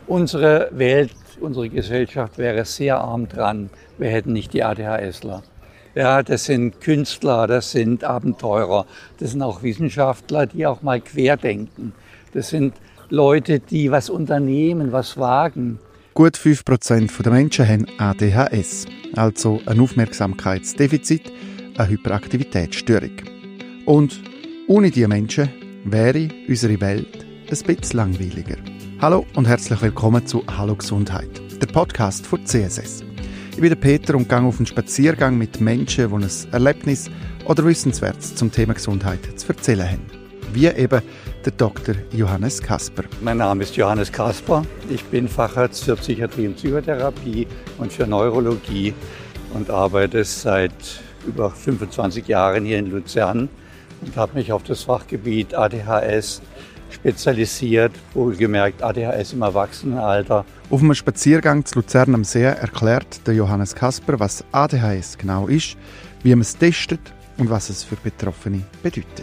Unsere Welt, unsere Gesellschaft wäre sehr arm dran, wir hätten nicht die ADHSler. Ja, das sind Künstler, das sind Abenteurer, das sind auch Wissenschaftler, die auch mal querdenken. Das sind Leute, die was unternehmen, was wagen. Gut 5% der Menschen haben ADHS, also ein Aufmerksamkeitsdefizit, eine Hyperaktivitätsstörung. Und ohne diese Menschen wäre unsere Welt ein bisschen langweiliger. Hallo und herzlich willkommen zu «Hallo Gesundheit», der Podcast von CSS. Ich bin der Peter und gehe auf einen Spaziergang mit Menschen, die ein Erlebnis oder Wissenswertes zum Thema Gesundheit zu erzählen haben. Wie eben der Dr. Johannes Kasper. Mein Name ist Johannes Kasper. Ich bin Facharzt für Psychiatrie und Psychotherapie und für Neurologie und arbeite seit über 25 Jahren hier in Luzern und habe mich auf das Fachgebiet ADHS spezialisiert, wohlgemerkt ADHS im Erwachsenenalter. Auf einem Spaziergang zu Luzern am See erklärt der Johannes Kasper, was ADHS genau ist, wie man es testet und was es für Betroffene bedeutet.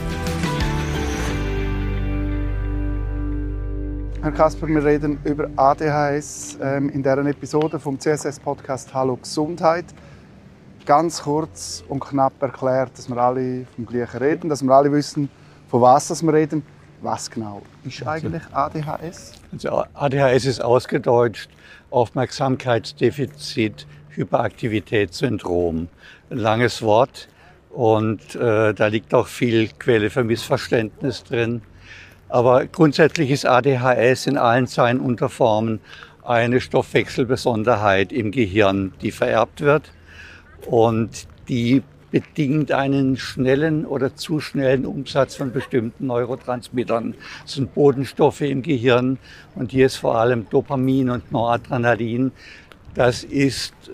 Herr Kasper, wir reden über ADHS in dieser Episode vom CSS-Podcast «Hallo Gesundheit». Ganz kurz und knapp erklärt, dass wir alle vom Gleichen reden, dass wir alle wissen, von was wir reden. Was genau ist eigentlich ADHS? Also ADHS ist ausgedeutscht Aufmerksamkeitsdefizit Hyperaktivitätssyndrom. Ein langes Wort und da liegt auch viel Quelle für Missverständnis drin. Aber grundsätzlich ist ADHS in allen seinen Unterformen eine Stoffwechselbesonderheit im Gehirn, die vererbt wird und die bedingt einen schnellen oder zu schnellen Umsatz von bestimmten Neurotransmittern. Das sind Botenstoffe im Gehirn und hier ist vor allem Dopamin und Noradrenalin. Die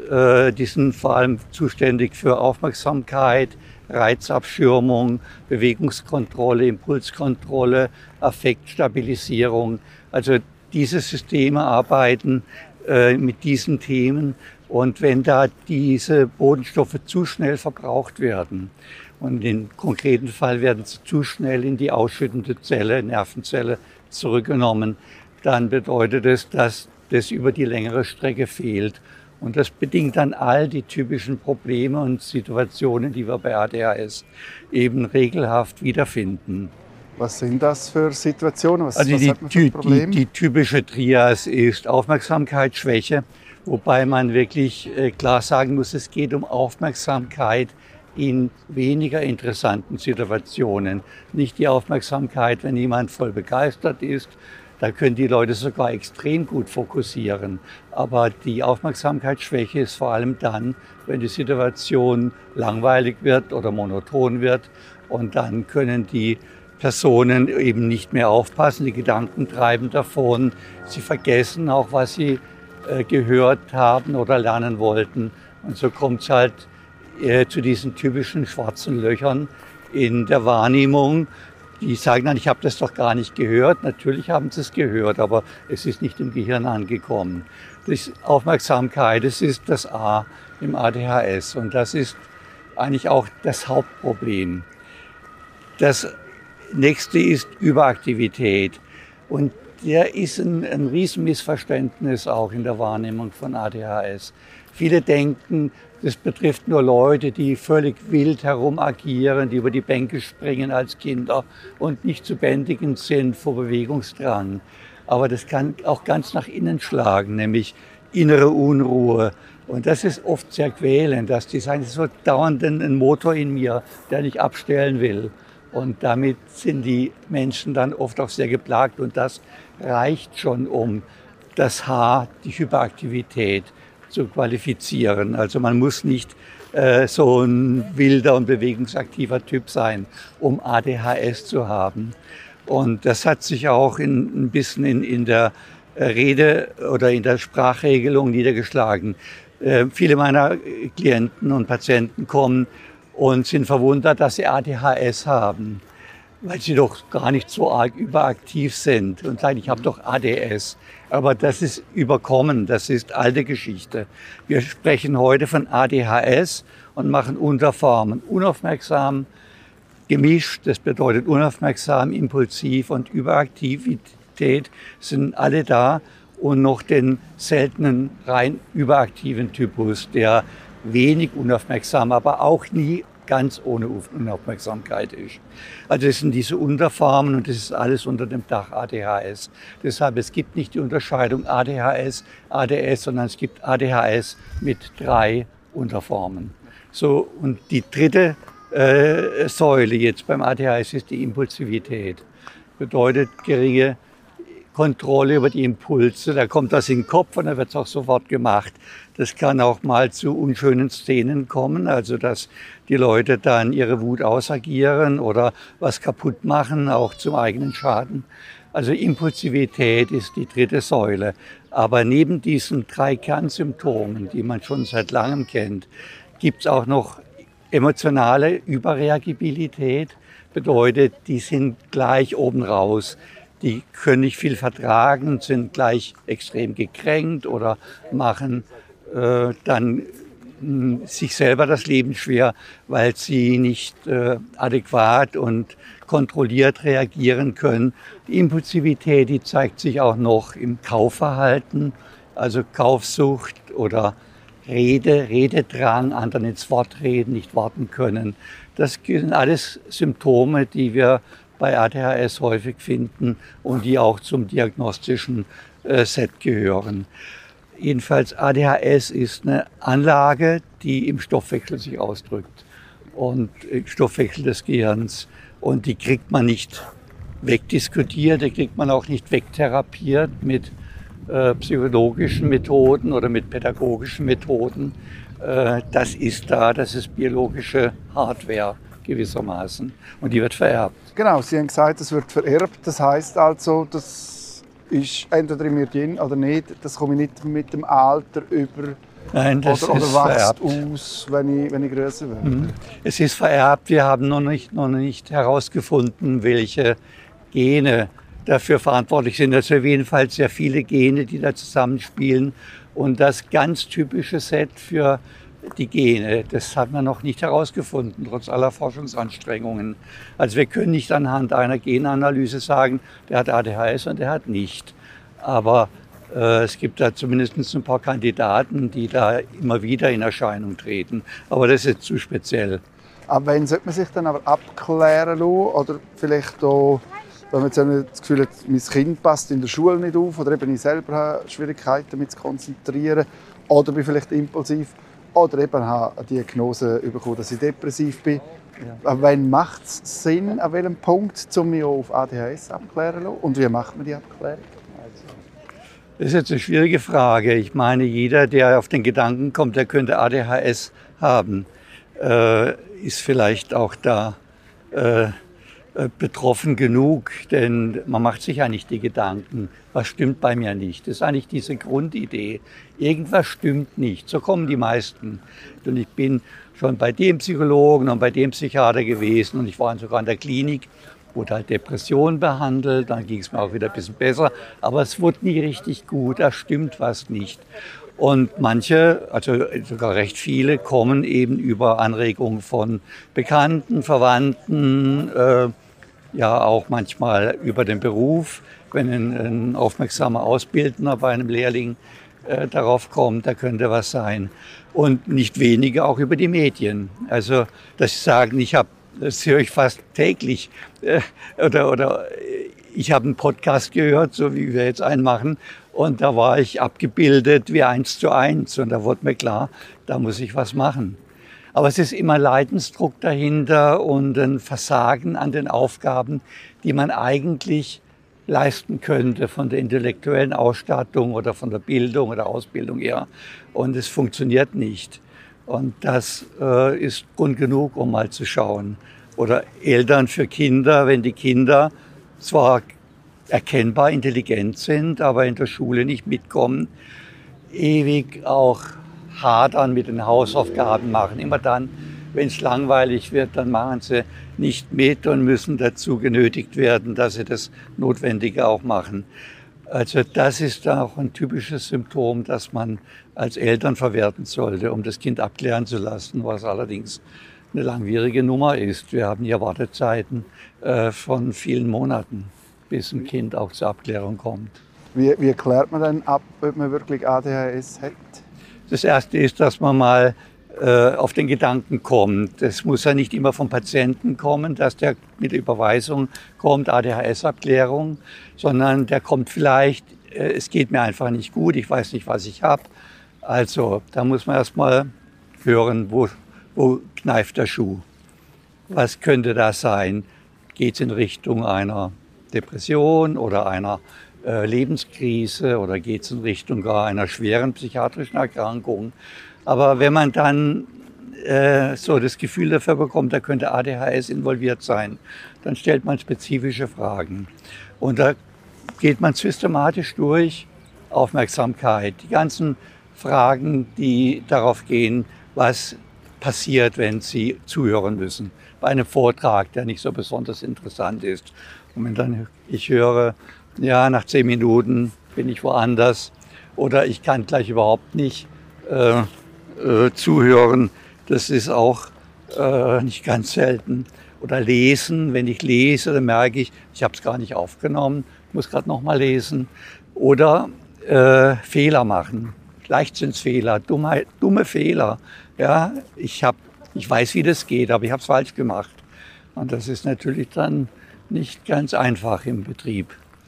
sind vor allem zuständig für Aufmerksamkeit, Reizabschirmung, Bewegungskontrolle, Impulskontrolle, Affektstabilisierung. Also diese Systeme arbeiten mit diesen Themen. Und wenn da diese Botenstoffe zu schnell verbraucht werden und im konkreten Fall werden sie zu schnell in die ausschüttende Zelle, Nervenzelle zurückgenommen, dann bedeutet es, dass das über die längere Strecke fehlt. Und das bedingt dann all die typischen Probleme und Situationen, die wir bei ADHS eben regelhaft wiederfinden. Was sind das für Situationen? Was hat man für Probleme? Die typische Trias ist Aufmerksamkeitsschwäche, wobei man wirklich klar sagen muss, es geht um Aufmerksamkeit in weniger interessanten Situationen. Nicht die Aufmerksamkeit, wenn jemand voll begeistert ist. Da können die Leute sogar extrem gut fokussieren. Aber die Aufmerksamkeitsschwäche ist vor allem dann, wenn die Situation langweilig wird oder monoton wird. Und dann können die Personen eben nicht mehr aufpassen. Die Gedanken treiben davon. Sie vergessen auch, was sie gehört haben oder lernen wollten. Und so kommt es halt zu diesen typischen schwarzen Löchern in der Wahrnehmung. Die sagen dann, ich habe das doch gar nicht gehört. Natürlich haben sie es gehört, aber es ist nicht im Gehirn angekommen. Das Aufmerksamkeit, das ist das A im ADHS und das ist eigentlich auch das Hauptproblem. Das nächste ist Überaktivität und der ist ein Riesenmissverständnis auch in der Wahrnehmung von ADHS. Viele denken, das betrifft nur Leute, die völlig wild herum agieren, die über die Bänke springen als Kinder und nicht zu bändigen sind vor Bewegungsdrang. Aber das kann auch ganz nach innen schlagen, nämlich innere Unruhe. Und das ist oft sehr quälend, dass die sagen, es ist so dauernd ein Motor in mir, der nicht abstellen will. Und damit sind die Menschen dann oft auch sehr geplagt. Und das reicht schon, um das H, die Hyperaktivität, zu qualifizieren. Also man muss nicht so ein wilder und bewegungsaktiver Typ sein, um ADHS zu haben. Und das hat sich auch ein bisschen in der Rede oder in der Sprachregelung niedergeschlagen. Viele meiner Klienten und Patienten kommen und sind verwundert, dass sie ADHS haben, weil sie doch gar nicht so arg überaktiv sind und sagen, ich habe doch ADS. Aber das ist überkommen, das ist alte Geschichte. Wir sprechen heute von ADHS und machen Unterformen. Unaufmerksam, gemischt, das bedeutet unaufmerksam, impulsiv und Überaktivität sind alle da. und noch den seltenen, rein überaktiven Typus, der wenig unaufmerksam, aber auch nie ganz ohne Unaufmerksamkeit ist. Also es sind diese Unterformen und das ist alles unter dem Dach ADHS. Deshalb, es gibt nicht die Unterscheidung ADHS, ADS, sondern es gibt ADHS mit 3 Unterformen. So, und die dritte Säule jetzt beim ADHS ist die Impulsivität. Bedeutet geringe Kontrolle über die Impulse. Da kommt das in den Kopf und dann wird es auch sofort gemacht. Das kann auch mal zu unschönen Szenen kommen, also dass die Leute dann ihre Wut ausagieren oder was kaputt machen, auch zum eigenen Schaden. Also Impulsivität ist die dritte Säule. Aber neben diesen 3 Kernsymptomen, die man schon seit langem kennt, gibt es auch noch emotionale Überreagibilität. Bedeutet, die sind gleich oben raus. Die können nicht viel vertragen, sind gleich extrem gekränkt oder machen dann sich selber das Leben schwer, weil sie nicht adäquat und kontrolliert reagieren können. Die Impulsivität, die zeigt sich auch noch im Kaufverhalten, also Kaufsucht oder Rededrang, anderen ins Wort reden, nicht warten können. Das sind alles Symptome, die wir bei ADHS häufig finden und die auch zum diagnostischen Set gehören. Jedenfalls ADHS ist eine Anlage, die im Stoffwechsel sich ausdrückt und im Stoffwechsel des Gehirns. Und die kriegt man nicht wegdiskutiert, die kriegt man auch nicht wegtherapiert mit psychologischen Methoden oder mit pädagogischen Methoden. Das ist da, das ist biologische Hardware gewissermaßen und die wird vererbt. Genau, Sie haben gesagt, es wird vererbt. Das heisst also, das ist entweder in mir drin oder nicht. Das komme ich nicht mit dem Alter über. Nein, das oder ist wächst vererbt. aus, wenn ich größer werde. Es ist vererbt. Wir haben noch nicht herausgefunden, welche Gene dafür verantwortlich sind. Also jedenfalls sehr viele Gene, die da zusammenspielen. Und das ganz typische Set für die Gene, das hat man noch nicht herausgefunden, trotz aller Forschungsanstrengungen. Also wir können nicht anhand einer Genanalyse sagen, der hat ADHS und der hat nicht. Aber es gibt da zumindest ein paar Kandidaten, die da immer wieder in Erscheinung treten. Aber das ist jetzt zu speziell. Aber wenn sollte man sich dann aber abklären lassen? Oder vielleicht auch, wenn man jetzt das Gefühl hat, mein Kind passt in der Schule nicht auf oder eben ich selber habe Schwierigkeiten damit zu konzentrieren oder bin vielleicht impulsiv oder eben habe eine Diagnose bekommen, dass ich depressiv bin. Ja. Wann macht es Sinn, an welchem Punkt, um mich auf ADHS abklären zu lassen? Und wie macht man die Abklärung? Das ist jetzt eine schwierige Frage. Ich meine, jeder, der auf den Gedanken kommt, der könnte ADHS haben, ist vielleicht auch da betroffen genug, denn man macht sich ja nicht die Gedanken, was stimmt bei mir nicht. Das ist eigentlich diese Grundidee. Irgendwas stimmt nicht. So kommen die meisten. Und ich bin schon bei dem Psychologen und bei dem Psychiater gewesen und ich war sogar in der Klinik, wurde halt Depression behandelt, dann ging es mir auch wieder ein bisschen besser, aber es wurde nie richtig gut, da stimmt was nicht. Und manche, also sogar recht viele, kommen eben über Anregungen von Bekannten, Verwandten, ja auch manchmal über den Beruf. Wenn ein aufmerksamer Ausbildner bei einem Lehrling darauf kommt, da könnte was sein. Und nicht wenige auch über die Medien. Also, dass sie sagen, das höre ich fast täglich, oder ich habe einen Podcast gehört, so wie wir jetzt einen machen, und da war ich abgebildet wie 1:1 und da wurde mir klar, da muss ich was machen. Aber es ist immer Leidensdruck dahinter und ein Versagen an den Aufgaben, die man eigentlich leisten könnte von der intellektuellen Ausstattung oder von der Bildung oder Ausbildung her. Und es funktioniert nicht. Und das ist Grund genug, um mal zu schauen. Oder Eltern für Kinder, wenn die Kinder zwar erkennbar intelligent sind, aber in der Schule nicht mitkommen, ewig auch hadern mit den Hausaufgaben machen. Immer dann, wenn es langweilig wird, dann machen sie nicht mit und müssen dazu genötigt werden, dass sie das Notwendige auch machen. Also das ist auch ein typisches Symptom, das man als Eltern verwerten sollte, um das Kind abklären zu lassen, was allerdings eine langwierige Nummer ist. Wir haben hier Wartezeiten von vielen Monaten, bis ein Kind auch zur Abklärung kommt. Wie klärt man dann ab, ob man wirklich ADHS hat? Das Erste ist, dass man mal auf den Gedanken kommt. Es muss ja nicht immer vom Patienten kommen, dass der mit Überweisung kommt, ADHS-Abklärung, sondern der kommt vielleicht, es geht mir einfach nicht gut, ich weiß nicht, was ich habe. Also da muss man erst mal hören, wo kneift der Schuh. Was könnte das sein? Geht es in Richtung einer Depression oder einer Lebenskrise oder geht es in Richtung gar einer schweren psychiatrischen Erkrankung? Aber wenn man dann so das Gefühl dafür bekommt, da könnte ADHS involviert sein, dann stellt man spezifische Fragen. Und da geht man systematisch durch, Aufmerksamkeit, die ganzen Fragen, die darauf gehen, was passiert, wenn Sie zuhören müssen. Bei einem Vortrag, der nicht so besonders interessant ist. Und wenn dann ich höre, ja, nach 10 Minuten bin ich woanders oder ich kann gleich überhaupt nicht zuhören, das ist auch nicht ganz selten. Oder lesen, wenn ich lese, dann merke ich habe es gar nicht aufgenommen, muss gerade noch mal lesen. Oder Fehler machen, Leichtsinnsfehler, dumme Fehler. Ja, ich weiß, wie das geht, aber ich habe es falsch gemacht. Und das ist natürlich dann nicht ganz einfach im Betrieb.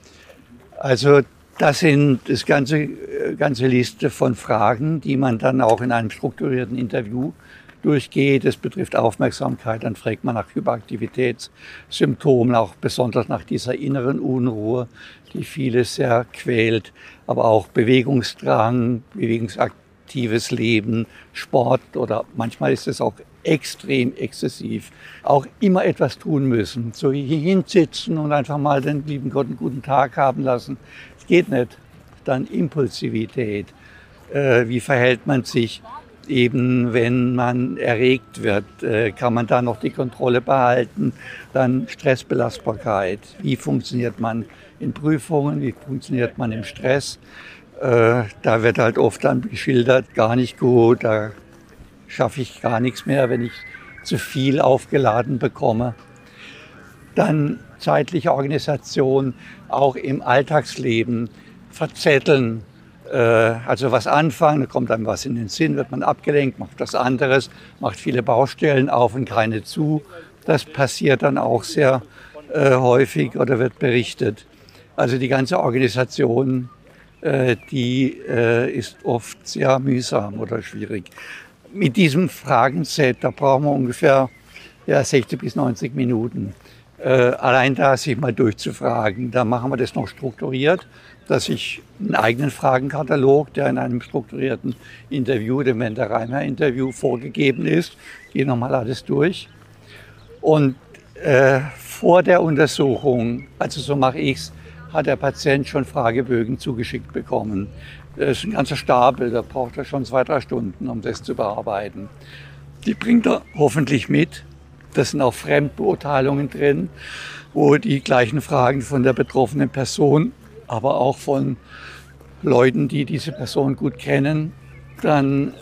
Also das sind das ganze Liste von Fragen, die man dann auch in einem strukturierten Interview durchgeht. Es betrifft Aufmerksamkeit, dann fragt man nach Hyperaktivitätssymptomen, auch besonders nach dieser inneren Unruhe, die viele sehr quält, aber auch Bewegungsdrang, bewegungsaktives Leben, Sport oder manchmal ist es auch extrem exzessiv. Auch immer etwas tun müssen, so hier hinsitzen und einfach mal den lieben Gott einen guten Tag haben lassen. Das geht nicht. Dann Impulsivität. Wie verhält man sich eben, wenn man erregt wird? Kann man da noch die Kontrolle behalten? Dann Stressbelastbarkeit. Wie funktioniert man in Prüfungen? Wie funktioniert man im Stress? Da wird halt oft dann geschildert, gar nicht gut, da schaffe ich gar nichts mehr, wenn ich zu viel aufgeladen bekomme. Dann zeitliche Organisation, auch im Alltagsleben, verzetteln. Also was anfangen, da kommt einem was in den Sinn, wird man abgelenkt, macht was anderes, macht viele Baustellen auf und keine zu. Das passiert dann auch sehr häufig oder wird berichtet. Also die ganze Organisation, die ist oft sehr mühsam oder schwierig. Mit diesem Fragenset, da brauchen wir ungefähr 60 bis 90 Minuten. Allein da sich mal durchzufragen. Da machen wir das noch strukturiert, dass ich einen eigenen Fragenkatalog, der in einem strukturierten Interview, dem Wender-Reimer-Interview vorgegeben ist, gehe nochmal alles durch. Und vor der Untersuchung, also so mache ich's, hat der Patient schon Fragebögen zugeschickt bekommen. Das ist ein ganzer Stapel, da braucht er schon 2-3 Stunden, um das zu bearbeiten. Die bringt er hoffentlich mit. Das sind auch Fremdbeurteilungen drin, wo die gleichen Fragen von der betroffenen Person, aber auch von Leuten, die diese Person gut kennen, dann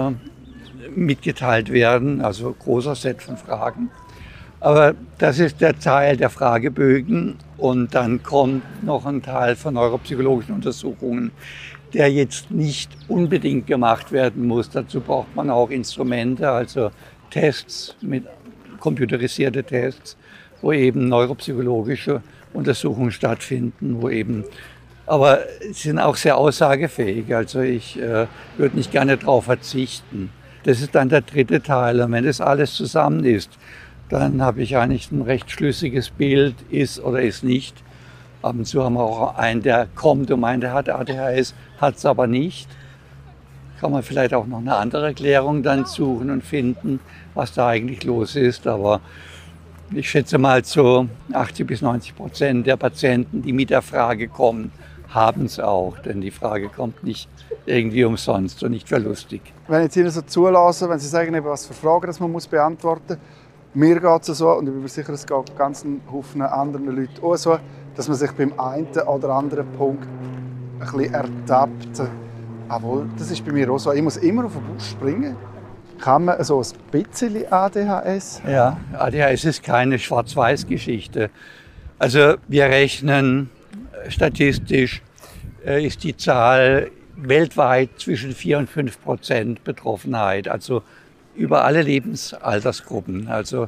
mitgeteilt werden. Also ein großer Set von Fragen. Aber das ist der Teil der Fragebögen und dann kommt noch ein Teil von neuropsychologischen Untersuchungen, der jetzt nicht unbedingt gemacht werden muss. Dazu braucht man auch Instrumente, also Tests, computerisierte Tests, wo eben neuropsychologische Untersuchungen stattfinden, aber sie sind auch sehr aussagefähig. Also ich würde nicht gerne darauf verzichten. Das ist dann der dritte Teil. Und wenn das alles zusammen ist, dann habe ich eigentlich ein recht schlüssiges Bild, ist oder ist nicht. Ab und zu haben wir auch einen, der kommt und meint, er hat ADHS, hat es aber nicht. Kann man vielleicht auch noch eine andere Erklärung dann suchen und finden, was da eigentlich los ist. Aber ich schätze mal so 80 bis 90% der Patienten, die mit der Frage kommen, haben es auch. Denn die Frage kommt nicht irgendwie umsonst und nicht für lustig. Wenn ich jetzt Ihnen so zulasse, wenn Sie sagen, was für Fragen das man muss beantworten muss, mir geht es so, und ich bin mir sicher, es geht ganz Haufen anderen Leuten auch so, dass man sich beim einen oder anderen Punkt ein bisschen ertappt. Jawohl, das ist bei mir auch so. Ich muss immer auf den Bus springen. Kann man so ein bisschen ADHS? Ja, ADHS ist keine Schwarz-Weiß-Geschichte. Also wir rechnen statistisch ist die Zahl weltweit zwischen 4 und 5% Betroffenheit, also über alle Lebensaltersgruppen. Also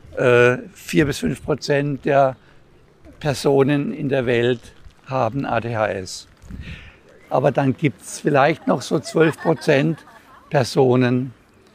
4-5% der Personen in der Welt haben ADHS. Aber dann gibt es vielleicht noch so 12% Personen,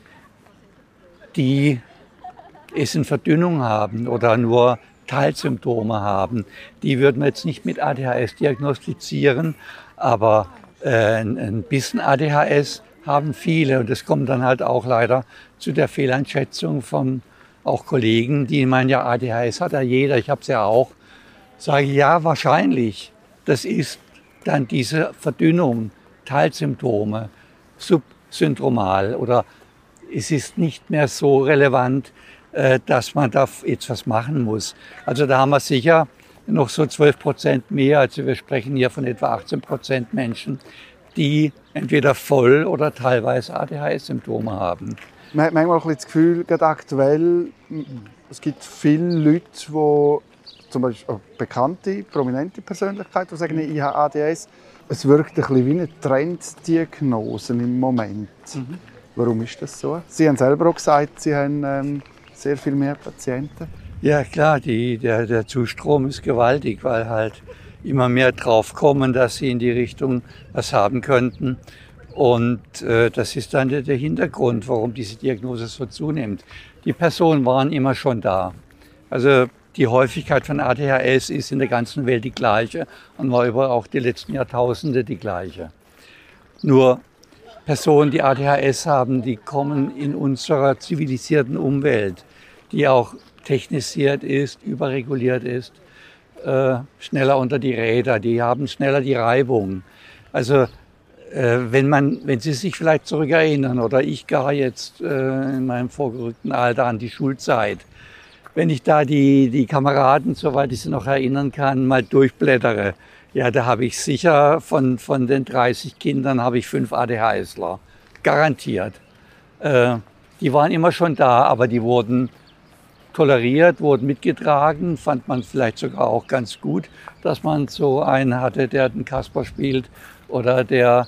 die es in Verdünnung haben oder nur Teilsymptome haben. Die würden wir jetzt nicht mit ADHS diagnostizieren, aber ein bisschen ADHS haben viele. Und das kommt dann halt auch leider zu der Fehleinschätzung von auch Kollegen, die meinen, ja, ADHS hat ja jeder, ich habe es ja auch. Sage ich, ja, wahrscheinlich. Das ist dann diese Verdünnung, Teilsymptome, subsyndromal oder es ist nicht mehr so relevant, dass man da jetzt was machen muss. Also da haben wir sicher noch so 12% mehr. Also wir sprechen hier von etwa 18% Menschen, die entweder voll oder teilweise ADHS-Symptome haben. Man hat manchmal ein bisschen das Gefühl, gerade aktuell, es gibt viele Leute, die zum Beispiel bekannte, prominente Persönlichkeiten, die sagen, ich habe ADHS. Es wirkt ein bisschen wie eine Trenddiagnose im Moment. Mhm. Warum ist das so? Sie haben selber auch gesagt, Sie haben sehr viel mehr Patienten. Ja klar, der Zustrom ist gewaltig, weil halt immer mehr draufkommen, dass sie in die Richtung was haben könnten. Und das ist dann der Hintergrund, warum diese Diagnose so zunimmt. Die Personen waren immer schon da. Also die Häufigkeit von ADHS ist in der ganzen Welt die gleiche und war über auch die letzten Jahrtausende die gleiche. Nur Personen, die ADHS haben, die kommen in unserer zivilisierten Umwelt, die auch technisiert ist, überreguliert ist, schneller unter die Räder, die haben schneller die Reibung. Also wenn Sie sich vielleicht zurückerinnern oder ich gar jetzt in meinem vorgerückten Alter an die Schulzeit, wenn ich da die Kameraden, soweit ich sie noch erinnern kann, mal durchblättere, ja, da habe ich sicher von den 30 Kindern habe ich 5 ADHSler. Garantiert. Die waren immer schon da, aber die wurden toleriert, wurden mitgetragen, fand man vielleicht sogar auch ganz gut, dass man so einen hatte, der den Kasper spielt oder der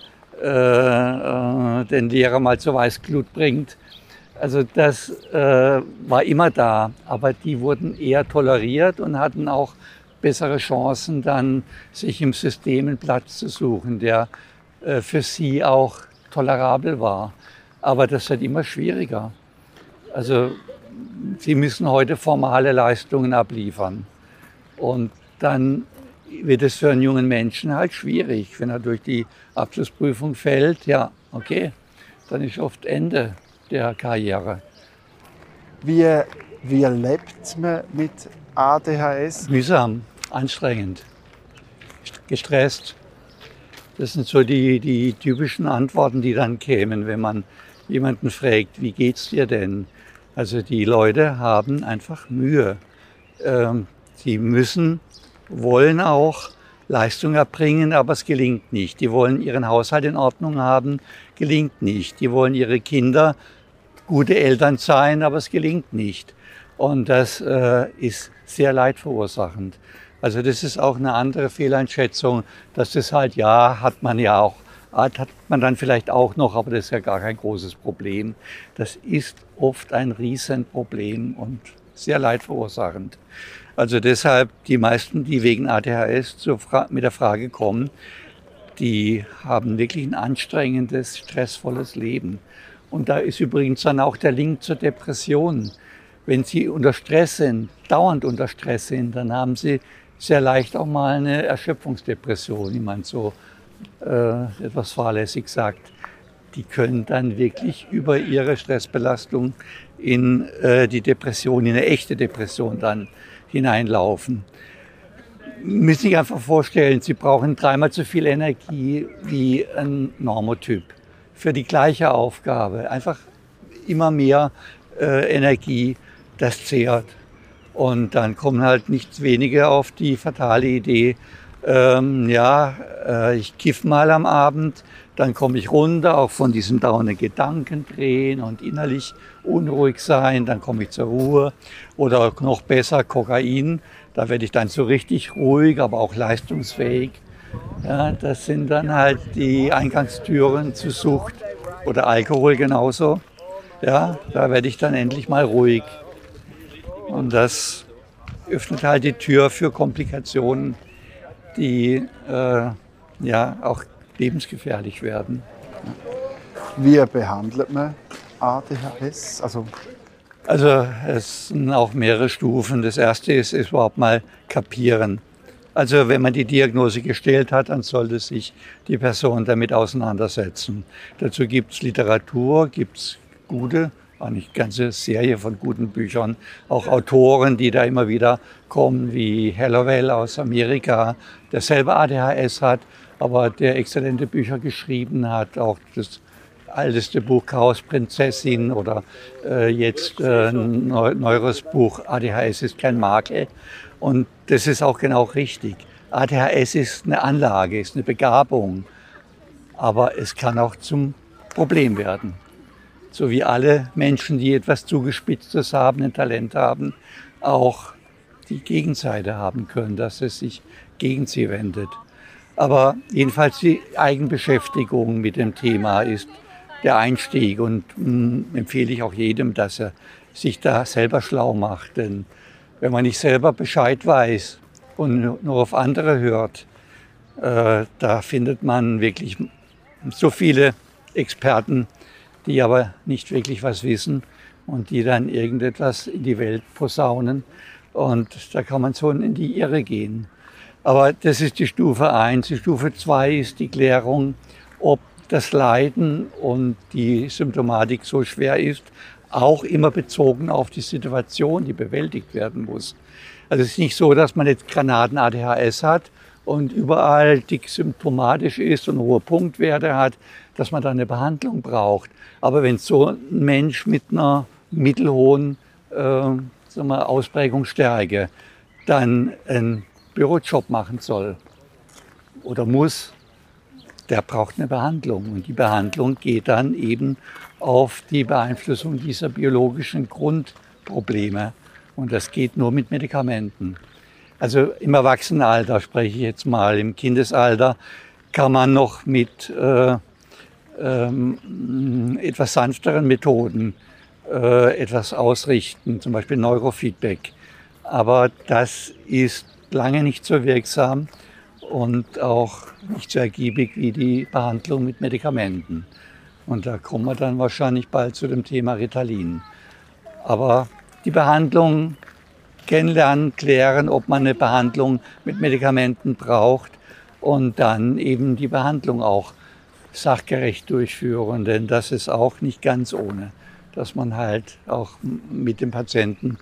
den Lehrer mal zur Weißglut bringt. Also das war immer da, aber die wurden eher toleriert und hatten auch bessere Chancen, dann sich im System einen Platz zu suchen, der für sie auch tolerabel war. Aber das wird immer schwieriger. Also sie müssen heute formale Leistungen abliefern. Und dann wird es für einen jungen Menschen halt schwierig, wenn er durch die Abschlussprüfung fällt. Ja, okay, dann ist oft Ende der Karriere. Wie lebt man mit ADHS? Mühsam, anstrengend, gestresst. Das sind so die typischen Antworten, die dann kämen, wenn man jemanden fragt, wie geht's dir denn? Also die Leute haben einfach Mühe. Sie wollen auch Leistung erbringen, aber es gelingt nicht. Die wollen ihren Haushalt in Ordnung haben, gelingt nicht. Die wollen ihre Kinder gute Eltern sein, aber es gelingt nicht. Und das ist sehr leidverursachend. Also das ist auch eine andere Fehleinschätzung, dass das halt, ja, hat man dann vielleicht auch noch, aber das ist ja gar kein großes Problem. Das ist oft ein Riesenproblem und sehr leidverursachend. Also deshalb die meisten, die wegen ADHS mit der Frage kommen, die haben wirklich ein anstrengendes, stressvolles Leben. Und da ist übrigens dann auch der Link zur Depression. Wenn Sie unter Stress sind, dauernd unter Stress sind, dann haben Sie sehr leicht auch mal eine Erschöpfungsdepression, wie man so etwas fahrlässig sagt. Die können dann wirklich über ihre Stressbelastung in die Depression, in eine echte Depression dann hineinlaufen. Müssen sich einfach vorstellen, Sie brauchen 3-mal so viel Energie wie ein Normotyp für die gleiche Aufgabe. Einfach immer mehr Energie, das zehrt. Und dann kommen halt nicht wenige auf die fatale Idee, ich kiff mal am Abend, dann komme ich runter, auch von diesen dauernden Gedanken drehen und innerlich unruhig sein, dann komme ich zur Ruhe. Oder noch besser Kokain, da werde ich dann so richtig ruhig, aber auch leistungsfähig. Ja, das sind dann halt die Eingangstüren zu Sucht oder Alkohol genauso. Ja, da werde ich dann endlich mal ruhig. Und das öffnet halt die Tür für Komplikationen, die ja auch lebensgefährlich werden. Wie behandelt man ADHS? Also es sind auch mehrere Stufen. Das erste ist überhaupt mal kapieren. Also wenn man die Diagnose gestellt hat, dann sollte sich die Person damit auseinandersetzen. Dazu gibt es Literatur, gibt es gute, eigentlich eine ganze Serie von guten Büchern, auch Autoren, die da immer wieder kommen, wie Hallowell aus Amerika, der selber ADHS hat, aber der exzellente Bücher geschrieben hat, auch das älteste Buch Chaosprinzessin oder jetzt ein neueres Buch ADHS ist kein Makel. Und das ist auch genau richtig. ADHS ist eine Anlage, ist eine Begabung, aber es kann auch zum Problem werden. So wie alle Menschen, die etwas Zugespitztes haben, ein Talent haben, auch die Gegenseite haben können, dass es sich gegen sie wendet. Aber jedenfalls die Eigenbeschäftigung mit dem Thema ist der Einstieg und empfehle ich auch jedem, dass er sich da selber schlau macht. Denn wenn man nicht selber Bescheid weiß und nur auf andere hört, da findet man wirklich so viele Experten, die aber nicht wirklich was wissen und die dann irgendetwas in die Welt posaunen. Und da kann man so in die Irre gehen. Aber das ist die Stufe 1. Die Stufe 2 ist die Klärung, ob das Leiden und die Symptomatik so schwer ist, auch immer bezogen auf die Situation, die bewältigt werden muss. Also es ist nicht so, dass man jetzt Granaten-ADHS hat und überall dick symptomatisch ist und hohe Punktwerte hat, dass man da eine Behandlung braucht. Aber wenn so ein Mensch mit einer mittelhohen Ausprägungsstärke dann einen Bürojob machen soll oder muss, der braucht eine Behandlung. Und die Behandlung geht dann eben auf die Beeinflussung dieser biologischen Grundprobleme. Und das geht nur mit Medikamenten. Also im Erwachsenenalter spreche ich jetzt mal, im Kindesalter kann man noch mit etwas sanfteren Methoden etwas ausrichten, zum Beispiel Neurofeedback. Aber das ist lange nicht so wirksam und auch nicht so ergiebig wie die Behandlung mit Medikamenten. Und da kommen wir dann wahrscheinlich bald zu dem Thema Ritalin. Aber die Behandlung kennenlernen, klären, ob man eine Behandlung mit Medikamenten braucht und dann eben die Behandlung auch sachgerecht durchführen. Denn das ist auch nicht ganz ohne, dass man halt auch mit dem Patienten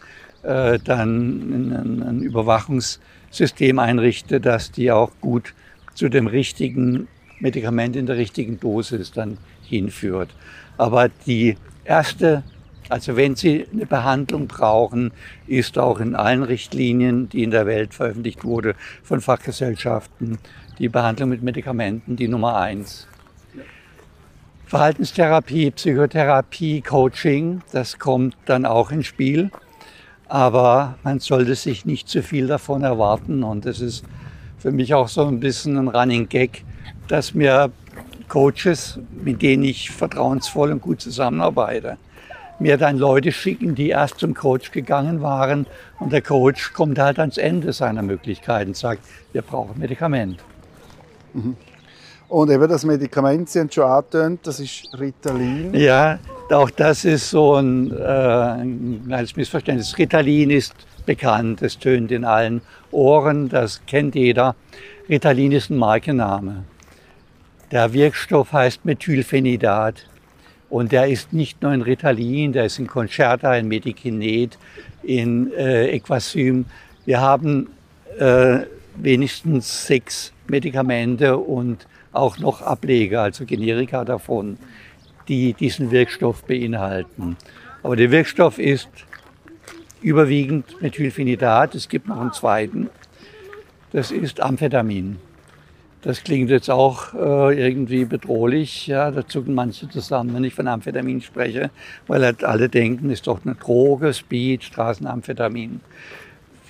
dann ein Überwachungssystem einrichtet, dass die auch gut zu dem richtigen Medikament in der richtigen Dosis dann hinführt. Aber die erste, also wenn Sie eine Behandlung brauchen, ist auch in allen Richtlinien, die in der Welt veröffentlicht wurde von Fachgesellschaften, die Behandlung mit Medikamenten die Nummer 1. Verhaltenstherapie, Psychotherapie, Coaching, das kommt dann auch ins Spiel. Aber man sollte sich nicht zu viel davon erwarten. Und das ist für mich auch so ein bisschen ein Running Gag, dass mir Coaches, mit denen ich vertrauensvoll und gut zusammenarbeite, mir dann Leute schicken, die erst zum Coach gegangen waren. Und der Coach kommt halt ans Ende seiner Möglichkeiten und sagt, wir brauchen Medikament. Mhm. Und eben das Medikament, Sie haben schon angetönt, das ist Ritalin. Ja, auch das ist so ein kleines Missverständnis. Ritalin ist bekannt, es tönt in allen Ohren, das kennt jeder. Ritalin ist ein Markenname. Der Wirkstoff heißt Methylphenidat. Und der ist nicht nur in Ritalin, der ist in Concerta, in Medikinet, in Equasym. Wir haben wenigstens 6 Medikamente und auch noch Ableger, also Generika davon, die diesen Wirkstoff beinhalten. Aber der Wirkstoff ist überwiegend Methylphenidat. Es gibt noch einen zweiten, das ist Amphetamin. Das klingt jetzt auch irgendwie bedrohlich. Ja, da zucken manche zusammen, wenn ich von Amphetamin spreche, weil halt alle denken, ist doch eine Droge, Speed, Straßenamphetamin.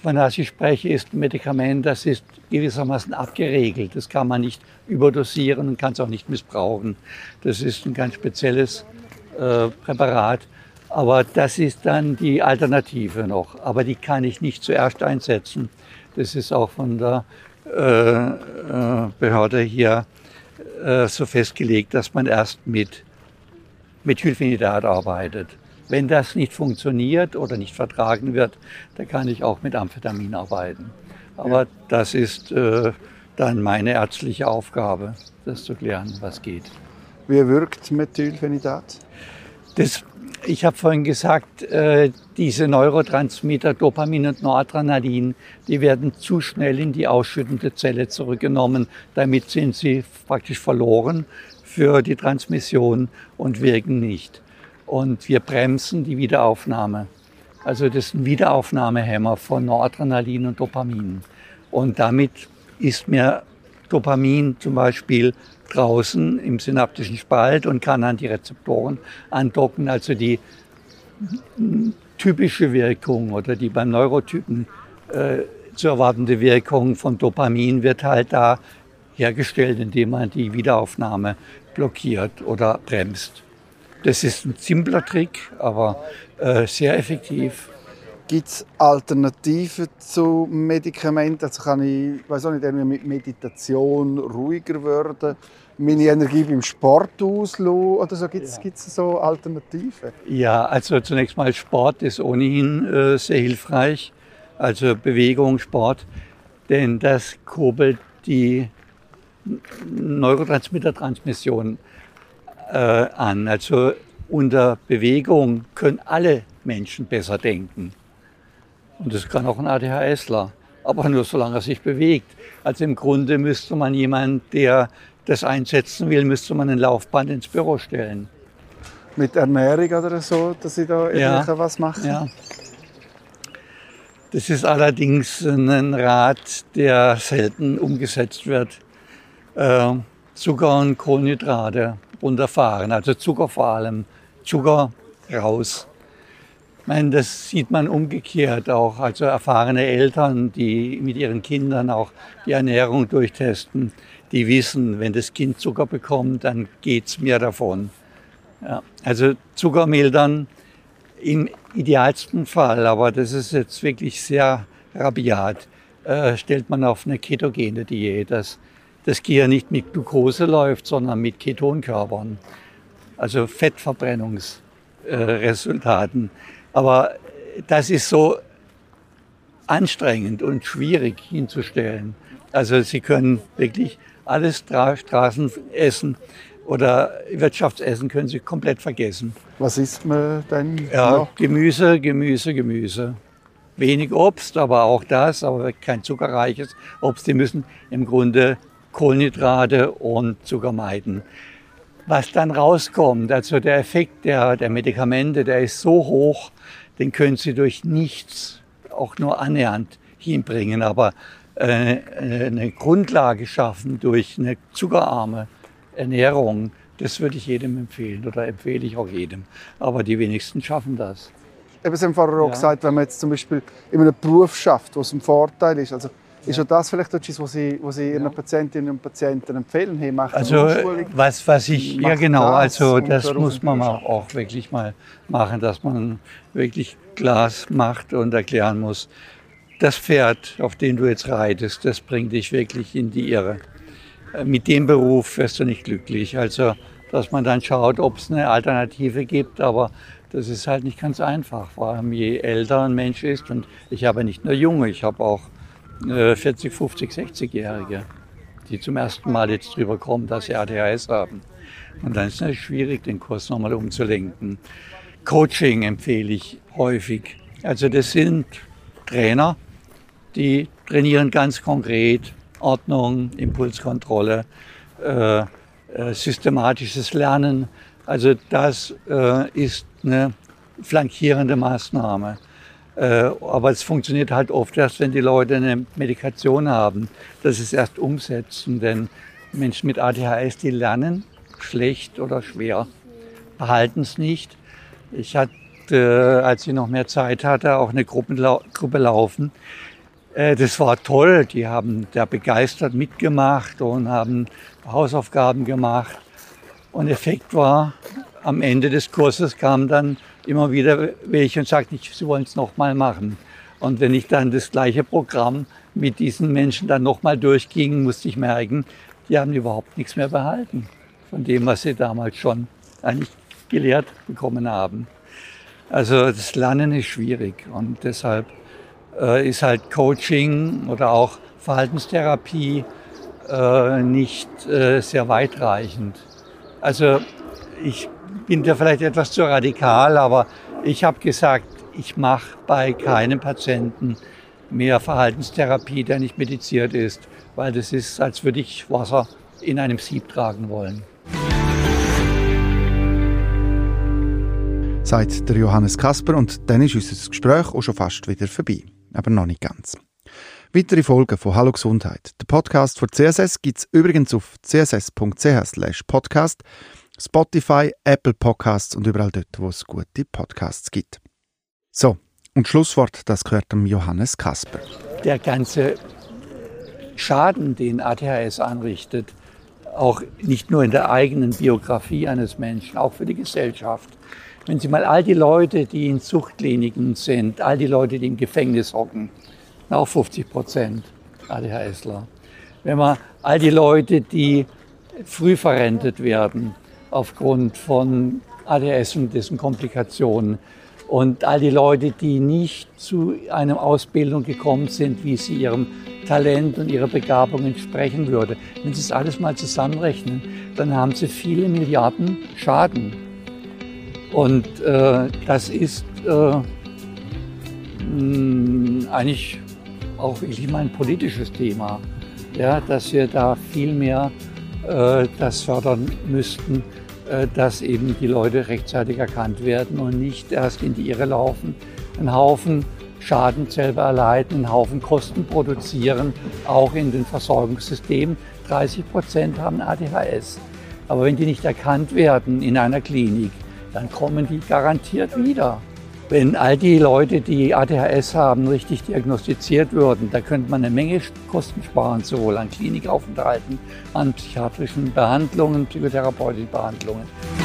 von das ich spreche, ist ein Medikament, das ist gewissermaßen abgeregelt. Das kann man nicht überdosieren und kann es auch nicht missbrauchen. Das ist ein ganz spezielles Präparat. Aber das ist dann die Alternative noch. Aber die kann ich nicht zuerst einsetzen. Das ist auch von der Behörde hier so festgelegt, dass man erst mit Methylphenidat arbeitet. Wenn das nicht funktioniert oder nicht vertragen wird, dann kann ich auch mit Amphetamin arbeiten. Aber das ist dann meine ärztliche Aufgabe, das zu klären, was geht. Wie wirkt Methylphenidat? Ich habe vorhin gesagt, diese Neurotransmitter Dopamin und Noradrenalin, die werden zu schnell in die ausschüttende Zelle zurückgenommen. Damit sind sie praktisch verloren für die Transmission und wirken nicht. Und wir bremsen die Wiederaufnahme. Also das ist ein Wiederaufnahmehemmer von Noradrenalin und Dopamin. Und damit ist mir Dopamin zum Beispiel draußen im synaptischen Spalt und kann an die Rezeptoren andocken. Also die typische Wirkung oder die beim Neurotypen zu erwartende Wirkung von Dopamin wird halt da hergestellt, indem man die Wiederaufnahme blockiert oder bremst. Das ist ein simpler Trick, aber sehr effektiv. Gibt es Alternativen zu Medikamenten? Also kann ich weiß auch nicht, irgendwie mit Meditation ruhiger werden, meine Energie beim Sport auslassen oder so? Gibt es so Alternativen? Ja, also zunächst mal Sport ist ohnehin sehr hilfreich. Also Bewegung, Sport, denn das kurbelt die Neurotransmittertransmission an. Also unter Bewegung können alle Menschen besser denken. Und das kann auch ein ADHSler, aber nur solange er sich bewegt. Also im Grunde müsste man jemanden, der das einsetzen will, müsste man ein Laufband ins Büro stellen. Mit Ernährung oder so, dass ich da was mache? Ja. Das ist allerdings ein Rat, der selten umgesetzt wird. Zucker und Kohlenhydrate runterfahren, also Zucker vor allem, Zucker raus. Ich meine, das sieht man umgekehrt auch. Also erfahrene Eltern, die mit ihren Kindern auch die Ernährung durchtesten, die wissen, wenn das Kind Zucker bekommt, dann geht's mir davon. Ja, also Zucker mildern im idealsten Fall, aber das ist jetzt wirklich sehr rabiat, stellt man auf eine ketogene Diät. Das Gehirn nicht mit Glucose läuft, sondern mit Ketonkörpern, also Fettverbrennungsresultaten. Aber das ist so anstrengend und schwierig hinzustellen. Also Sie können wirklich alles Straßenessen oder Wirtschaftsessen können Sie komplett vergessen. Was isst man denn ja, noch? Gemüse. Wenig Obst, aber auch das, aber kein zuckerreiches Obst. Die müssen im Grunde Kohlenhydrate und Zucker meiden. Was dann rauskommt, also der Effekt der Medikamente, der ist so hoch, den können Sie durch nichts auch nur annähernd hinbringen. Aber eine Grundlage schaffen durch eine zuckerarme Ernährung, das würde ich jedem empfehlen oder empfehle ich auch jedem. Aber die wenigsten schaffen das. Eben, Sie haben vorher auch gesagt, wenn man jetzt zum Beispiel in einem Beruf schafft, wo es ein Vorteil ist, also ist auch das vielleicht etwas, was Sie Ihren Patientinnen und Patienten empfehlen? Hey, also was ich, ja genau, also das muss man auch wirklich mal machen, dass man wirklich Glas macht und erklären muss, das Pferd, auf dem du jetzt reitest, das bringt dich wirklich in die Irre. Mit dem Beruf wirst du nicht glücklich. Also, dass man dann schaut, ob es eine Alternative gibt, aber das ist halt nicht ganz einfach, vor allem je älter ein Mensch ist. Und ich habe nicht nur Junge, ich habe auch 40, 50, 60-Jährige, die zum ersten Mal jetzt drüber kommen, dass sie ADHS haben. Und dann ist es schwierig, den Kurs nochmal umzulenken. Coaching empfehle ich häufig. Also das sind Trainer, die trainieren ganz konkret Ordnung, Impulskontrolle, systematisches Lernen. Also das ist eine flankierende Maßnahme. Aber es funktioniert halt oft erst, wenn die Leute eine Medikation haben, dass sie es erst umsetzen. Denn Menschen mit ADHS, die lernen schlecht oder schwer, behalten es nicht. Ich hatte, als ich noch mehr Zeit hatte, auch eine Gruppe laufen. Das war toll. Die haben da begeistert mitgemacht und haben Hausaufgaben gemacht. Und Effekt war, am Ende des Kurses kamen dann immer wieder welche und sagten, sie wollen es nochmal machen. Und wenn ich dann das gleiche Programm mit diesen Menschen dann nochmal durchging, musste ich merken, die haben überhaupt nichts mehr behalten von dem, was sie damals schon eigentlich gelehrt bekommen haben. Also das Lernen ist schwierig und deshalb ist halt Coaching oder auch Verhaltenstherapie nicht sehr weitreichend. Also ich bin da vielleicht etwas zu radikal, aber ich habe gesagt, ich mache bei keinem Patienten mehr Verhaltenstherapie, der nicht mediziert ist, weil das ist, als würde ich Wasser in einem Sieb tragen wollen. Sagt der Johannes Kasper und dann ist unser Gespräch auch schon fast wieder vorbei. Aber noch nicht ganz. Weitere Folgen von Hallo Gesundheit. Der Podcast von CSS gibt es übrigens auf css.ch/podcast, Spotify, Apple Podcasts und überall dort, wo es gute Podcasts gibt. So, und Schlusswort, das gehört dem Johannes Kasper. Der ganze Schaden, den ADHS anrichtet, auch nicht nur in der eigenen Biografie eines Menschen, auch für die Gesellschaft. Wenn Sie mal all die Leute, die in Suchtkliniken sind, all die Leute, die im Gefängnis hocken, auch 50% ADHSler. Wenn man all die Leute, die früh verrentet werden aufgrund von ADHS und dessen Komplikationen und all die Leute, die nicht zu einer Ausbildung gekommen sind, wie sie ihrem Talent und ihrer Begabung entsprechen würde. Wenn Sie das alles mal zusammenrechnen, dann haben Sie viele Milliarden Schaden. Und das ist eigentlich auch wirklich mal ein politisches Thema, ja, dass wir da viel mehr das fördern müssten, dass eben die Leute rechtzeitig erkannt werden und nicht erst in die Irre laufen, einen Haufen Schaden selber erleiden, einen Haufen Kosten produzieren, auch in den Versorgungssystemen. 30% haben ADHS. Aber wenn die nicht erkannt werden in einer Klinik, dann kommen die garantiert wieder. Wenn all die Leute, die ADHS haben, richtig diagnostiziert würden, da könnte man eine Menge Kosten sparen, sowohl an Klinikaufenthalten, an psychiatrischen Behandlungen, psychotherapeutischen Behandlungen.